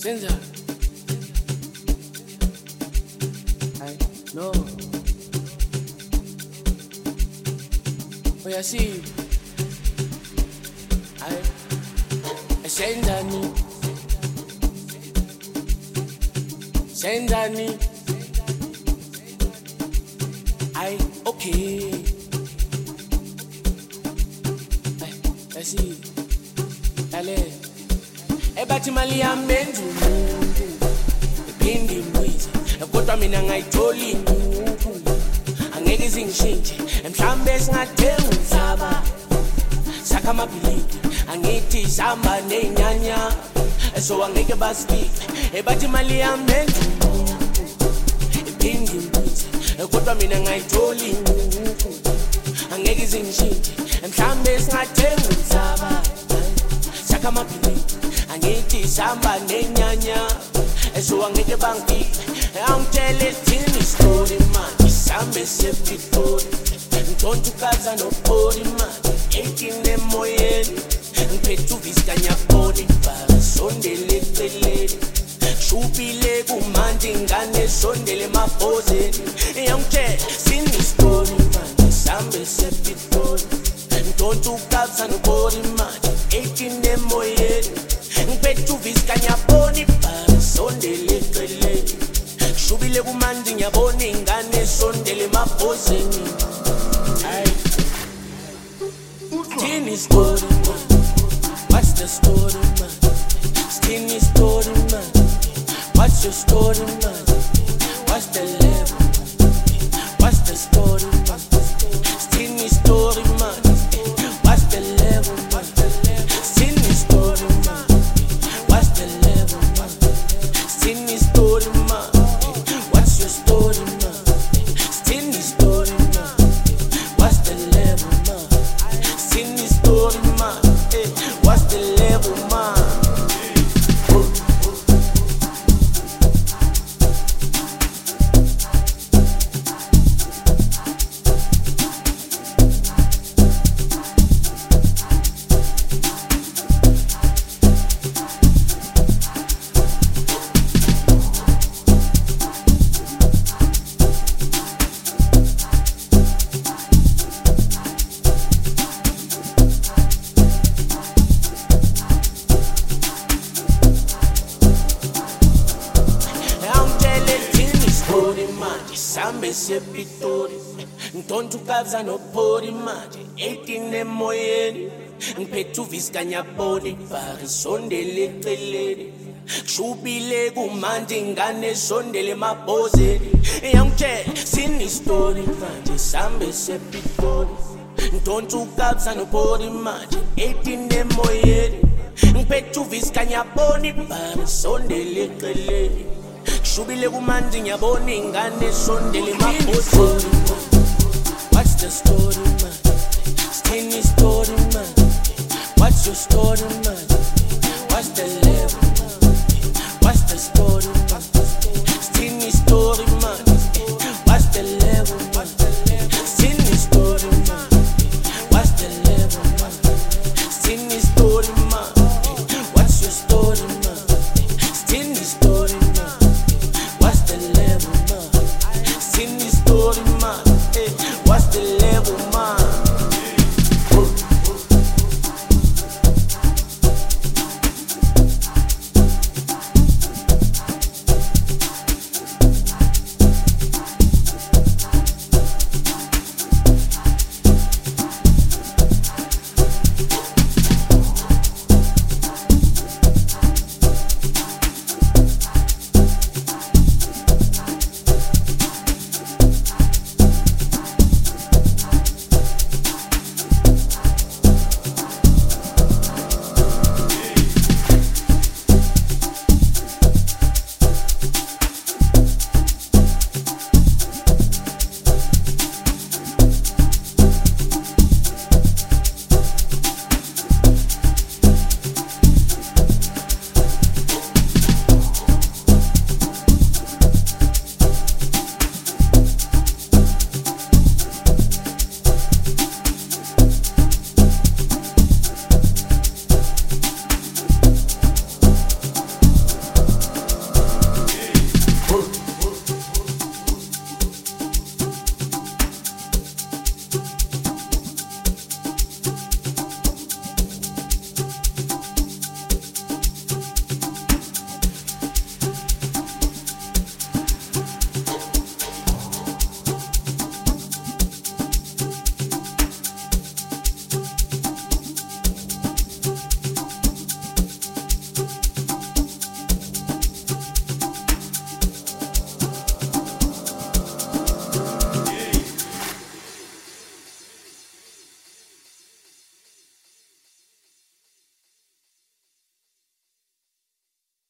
Senza. I know. Uyasi. Sendani. Sendani. Okay. Asi. Dale. Ebathi mali yamenza umuntu. Iphinde imbuise. Kodwa mina ngayithola ingubo. Angeke izingishintshe. Mhlambe singathenga umhlaba. Sakha amabhilidi. Angithi sihamba nenyanya. So angeke baspeak. Ebathi mali yamenza umuntu. Iphinde imbuise. Kodwa mina ngayithola ingubo. Angeke izingishintshe. Mhlambe singathenga umhlaba. Sakha amabhilidi. Angithi sihamba nenyanya. So angeke bangifike. Angitshele thini story manje. Sihambe sePitori. Ngithonta ukaza nobody manje. 18 emoyeni. Ngiphethe uvisikanya body bhaka. Sondele eceleni. Shubile kumanje ingane sondele emabhozeni. Angitshele thini story manje. Sihambe sePitori. Ngithonta ukaza nobody manje. 18 emoyeni. Ngiphethe uvisikanya body bhaka. Sondele eceleni. Shubile kumanje ngiyabona ingane sondele emabhozeni. Tini story man, what's the story man? Tini story man, what's your story man? What's the level? What's the story man? Tini story man, what's the level? Tini story man, what's the level? Tini story man, what's your story man? Tini story man, what's the level man? Tini story man, what's the level man? Sihambe sePitori. Ngithonta ukaza nobody manje. 18 emoyeni. Ngiphethe uvisikanya body bhaka. Sondele eceleni. Shubile kumanje ingane sondele emabhozeni. Angitshele sini story manje. Sihambe sePitori. Ngithonta ukaza nobody manje. 18 emoyeni. Ngiphethe uvisikanya body bhaka. Sondele eceleni. Shubile kumanje ngiyabona ingane sondele emabhozeni. What's the story man? Tini story man, what's your story man? What's the level? What's the story man? Tini story man, what's the level? Tini story man, what's the level? Tini story man, what's your story man? Tini story man, what's the level man? Tini story man, what's the level man?